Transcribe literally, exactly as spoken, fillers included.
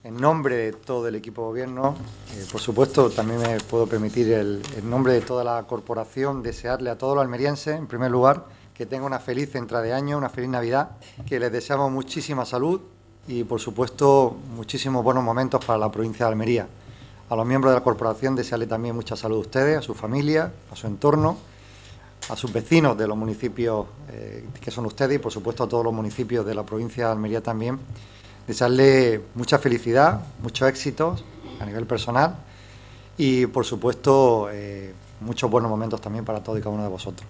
En nombre de todo el equipo de gobierno, eh, por supuesto, también me puedo permitir, el, en nombre de toda la corporación, desearle a todos los almerienses, en primer lugar, que tengan una feliz entrada de año, una feliz Navidad, que les deseamos muchísima salud y, por supuesto, muchísimos buenos momentos para la provincia de Almería. A los miembros de la corporación, desearle también mucha salud a ustedes, a su familia, a su entorno, a sus vecinos de los municipios eh, que son ustedes y, por supuesto, a todos los municipios de la provincia de Almería también. Desearle mucha felicidad, muchos éxitos a nivel personal y, por supuesto, eh, muchos buenos momentos también para todos y cada uno de vosotros.